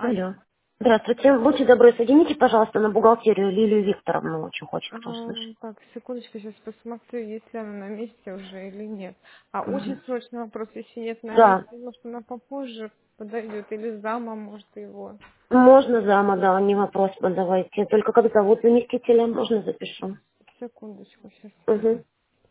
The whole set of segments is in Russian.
Алло. Алло. Здравствуйте. Будьте добры, соедините, пожалуйста, на бухгалтерию Лилию Викторовну. Очень хочется услышать. Так, секундочку, сейчас посмотрю, есть ли она на месте уже или нет. А очень Мгм. срочный вопрос, если нет на месте, Да. может, она попозже подойдет, или зама, может, его. Можно зама, да, не вопрос, давайте. Только как зовут заместителя, можно запишу. Секундочку, сейчас. Угу.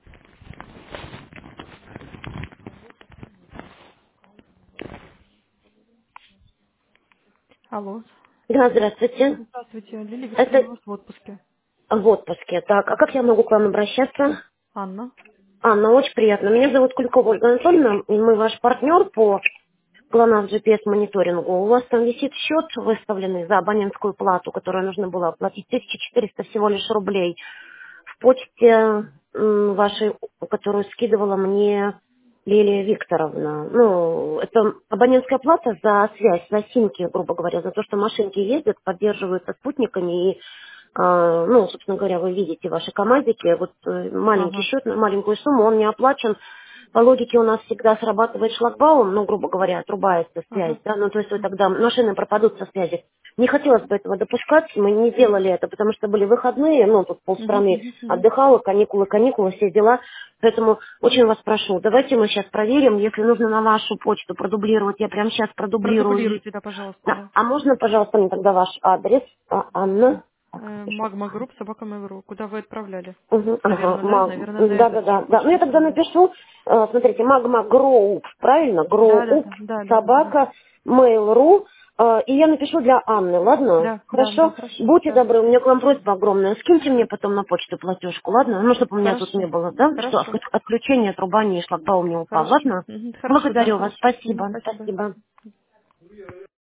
Алло. Да, здравствуйте. Здравствуйте, Лилия Викторовна у Это вас в отпуске. в отпуске. Так, а как я могу к вам обращаться? Анна. Анна, очень приятно. Меня зовут Кулькова Ольга Анатольевна, и мы ваш партнер по GLONASS GPS-мониторингу. У вас там висит счет, выставленный за абонентскую плату, которую нужно было оплатить 1400 всего лишь рублей. В почте вашей, которую скидывала мне Лилия Викторовна. Ну, это абонентская плата за связь, за симки, грубо говоря, за то, что машинки ездят, поддерживаются спутниками и ну, собственно говоря, вы видите ваши командики, вот маленький Ага. счет на маленькую сумму, он не оплачен. По логике у нас всегда срабатывает шлагбаум, ну, грубо говоря, отрубается связь, Ага. да, ну, то есть вот тогда машины пропадут со связи. Не хотелось бы этого допускать, мы не делали это, потому что были выходные, ну, тут Мгм, полстраны мгм, мгм. отдыхало, каникулы, все дела. Поэтому очень вас прошу, давайте мы сейчас проверим, если нужно на вашу почту продублировать, я прямо сейчас продублирую. Продублируйте, да, пожалуйста, Да. да. А можно, пожалуйста, мне тогда ваш адрес, Анна? Так, пишу. Магма Групп, собака Mail.ru. Куда вы отправляли? Угу, ага, Наверное, да? Наверное, на да, эту да, да, да. Ну, почту я тогда отправляли. напишу, смотрите, Магма Гроуп, правильно? Да, да, Гроуп, да, да, да, да, да. собака, Mail.ru, и я напишу для Анны, ладно? Да, да, да, Хорошо? хорошо, Будьте да. добры, у меня к вам просьба огромная. Скиньте мне потом на почту платежку, ладно? Ну, чтобы у меня тут не Хорошо, было, да? Что хорошо, отключение, отрубание и шлагбаум не упал, хорошо. ладно? Мгм, хорошо, да, Благодарю вас, хорошо. Мгм, спасибо, спасибо. спасибо.